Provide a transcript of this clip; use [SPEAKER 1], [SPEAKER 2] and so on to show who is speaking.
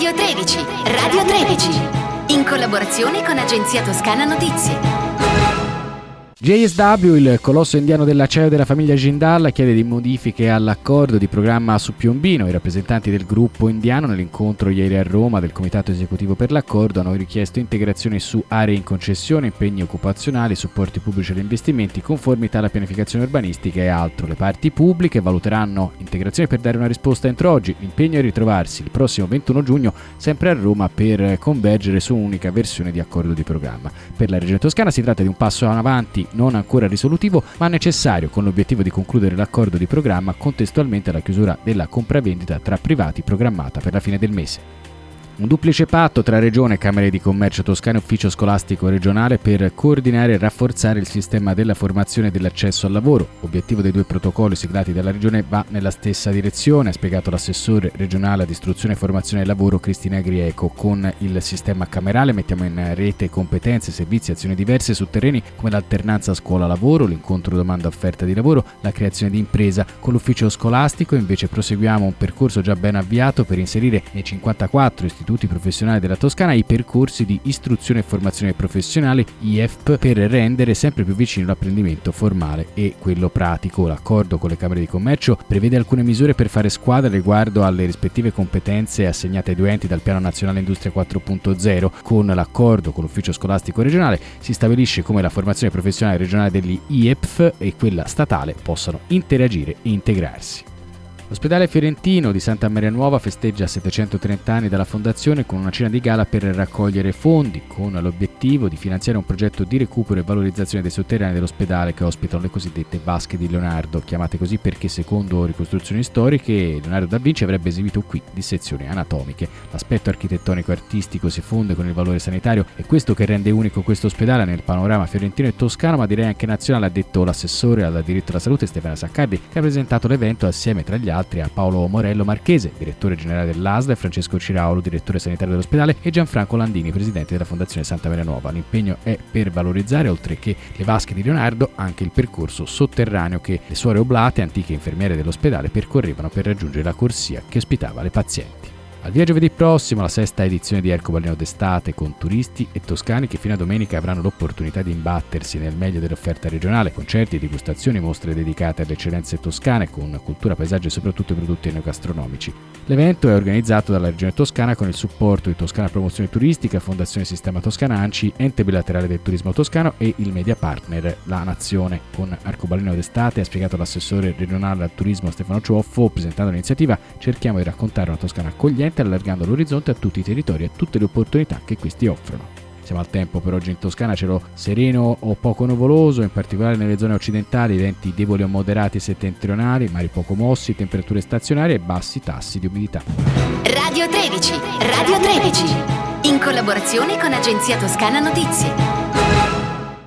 [SPEAKER 1] Radio 13, Radio 13, in collaborazione con Agenzia Toscana Notizie.
[SPEAKER 2] JSW, il colosso indiano dell'acciaio della famiglia Jindal, chiede di modifiche all'accordo di programma su Piombino. I rappresentanti del gruppo indiano nell'incontro ieri a Roma del Comitato Esecutivo per l'accordo hanno richiesto integrazioni su aree in concessione, impegni occupazionali, supporti pubblici agli investimenti, conformità alla pianificazione urbanistica e altro. Le parti pubbliche valuteranno integrazioni per dare una risposta entro oggi. L'impegno è ritrovarsi il prossimo 21 giugno sempre a Roma per convergere su un'unica versione di accordo di programma. Per la Regione Toscana si tratta di un passo in avanti non ancora risolutivo, ma necessario, con l'obiettivo di concludere l'accordo di programma contestualmente alla chiusura della compravendita tra privati programmata per la fine del mese. Un duplice patto tra Regione, Camere di Commercio Toscane e Ufficio Scolastico Regionale per coordinare e rafforzare il sistema della formazione e dell'accesso al lavoro. L'obiettivo dei due protocolli siglati dalla Regione va nella stessa direzione, ha spiegato l'assessore regionale ad istruzione e formazione del lavoro Cristina Grieco. Con il sistema camerale mettiamo in rete competenze, servizi e azioni diverse su terreni come l'alternanza scuola-lavoro, l'incontro domanda-offerta di lavoro, la creazione di impresa. Con l'ufficio scolastico invece proseguiamo un percorso già ben avviato per inserire nei 54 istituti professionali della Toscana i percorsi di istruzione e formazione professionale IEFP per rendere sempre più vicino l'apprendimento formale e quello pratico. L'accordo con le Camere di Commercio prevede alcune misure per fare squadra riguardo alle rispettive competenze assegnate ai due enti dal Piano Nazionale Industria 4.0. Con l'accordo con l'Ufficio Scolastico Regionale si stabilisce come la formazione professionale regionale degli IEPF e quella statale possano interagire e integrarsi. L'ospedale fiorentino di Santa Maria Nuova festeggia 730 anni dalla fondazione con una cena di gala per raccogliere fondi, con l'obiettivo di finanziare un progetto di recupero e valorizzazione dei sotterranei dell'ospedale che ospitano le cosiddette vasche di Leonardo, chiamate così perché secondo ricostruzioni storiche Leonardo da Vinci avrebbe esibito qui dissezioni anatomiche. L'aspetto architettonico artistico si fonde con il valore sanitario, è questo che rende unico questo ospedale nel panorama fiorentino e toscano, ma direi anche nazionale, ha detto l'assessore al diritto alla salute Stefano Saccardi, che ha presentato l'evento assieme tra gli altri a Paolo Morello Marchese, direttore generale dell'ASL, Francesco Ciraulo, direttore sanitario dell'ospedale, e Gianfranco Landini, presidente della Fondazione Santa Maria Nuova. L'impegno è per valorizzare, oltre che le vasche di Leonardo, anche il percorso sotterraneo che le suore oblate, antiche infermiere dell'ospedale, percorrevano per raggiungere la corsia che ospitava le pazienti. Al via giovedì prossimo la sesta edizione di Arcobaleno d'estate con turisti e toscani che fino a domenica avranno l'opportunità di imbattersi nel meglio dell'offerta regionale, concerti, degustazioni, mostre dedicate alle eccellenze toscane con cultura, paesaggio e soprattutto i prodotti enogastronomici. L'evento è organizzato dalla Regione Toscana con il supporto di Toscana Promozione Turistica, Fondazione Sistema Toscana ANCI, Ente Bilaterale del Turismo Toscano e il media partner La Nazione. Con Arcobaleno d'estate, ha spiegato l'assessore regionale al turismo Stefano Cioffo, presentando l'iniziativa, cerchiamo di raccontare una Toscana accogliente allargando l'orizzonte a tutti i territori e a tutte le opportunità che questi offrono. Siamo al tempo per oggi in Toscana, cielo sereno o poco nuvoloso, in particolare nelle zone occidentali, venti deboli o moderati e settentrionali, mari poco mossi, temperature stazionarie e bassi tassi di umidità.
[SPEAKER 1] Radio 13, Radio 13, in collaborazione con Agenzia Toscana Notizie.